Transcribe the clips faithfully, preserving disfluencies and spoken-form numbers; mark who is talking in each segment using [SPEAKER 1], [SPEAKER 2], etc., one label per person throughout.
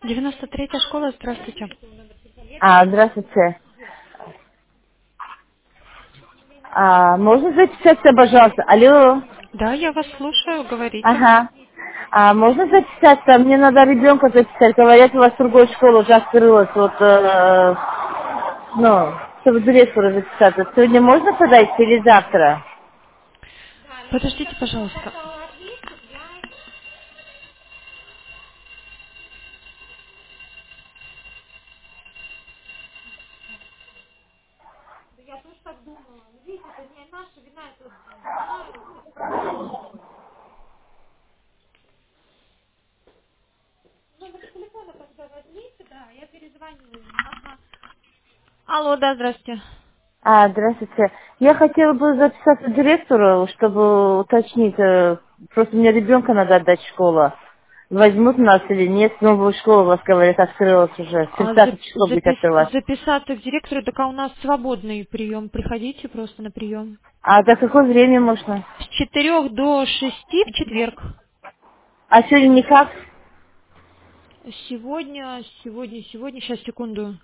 [SPEAKER 1] девяносто третья школа, здравствуйте.
[SPEAKER 2] А, здравствуйте. А, можно записаться, пожалуйста? Алло.
[SPEAKER 1] Да, я вас слушаю, говорите.
[SPEAKER 2] Ага. А можно записаться? Мне надо ребенка записать. Говорят, у вас другая школа уже открылась. Вот, э, ну, чтобы директора записаться. Сегодня можно подать или завтра?
[SPEAKER 1] Подождите, пожалуйста. Алло, да, здравствуйте.
[SPEAKER 2] А, здравствуйте. Я хотела бы записаться к директору, чтобы уточнить. э, Просто мне ребенка надо отдать в школу. Возьмут нас или нет? Новую школу, у вас говорят, открылась уже.
[SPEAKER 1] А
[SPEAKER 2] тридцатого
[SPEAKER 1] зап-
[SPEAKER 2] числа будет
[SPEAKER 1] запис-
[SPEAKER 2] открываться.
[SPEAKER 1] записаться к директору, так а у нас свободный прием. Приходите просто на прием.
[SPEAKER 2] А до какое время можно?
[SPEAKER 1] С четырех до шести в четверг.
[SPEAKER 2] А сегодня никак?
[SPEAKER 1] Сегодня, сегодня, сегодня, сейчас, секунду.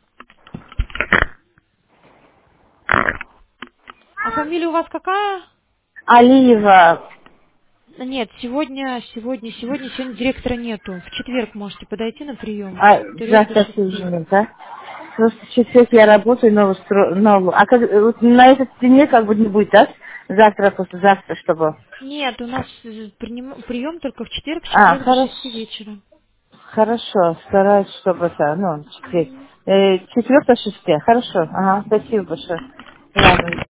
[SPEAKER 1] А фамилия у вас какая?
[SPEAKER 2] Алиева.
[SPEAKER 1] Нет, сегодня, сегодня, сегодня, сегодня директора нету. В четверг можете подойти на прием.
[SPEAKER 2] А,
[SPEAKER 1] С четырех до
[SPEAKER 2] завтра
[SPEAKER 1] шести.
[SPEAKER 2] тоже нет, да? Просто в четверг я работаю, новую стро... новую. А как, э, вот на этот день как бы не будет, да? Завтра, послезавтра, чтобы...
[SPEAKER 1] Нет, у нас э, приним- прием только в четверг, с
[SPEAKER 2] А,
[SPEAKER 1] четырех до
[SPEAKER 2] хорошо.
[SPEAKER 1] шести вечера.
[SPEAKER 2] Хорошо, стараюсь, чтобы это, ну, четверг.
[SPEAKER 1] Мгм.
[SPEAKER 2] Э, четвертое, шестое. Хорошо, ага, спасибо большое. Ладно.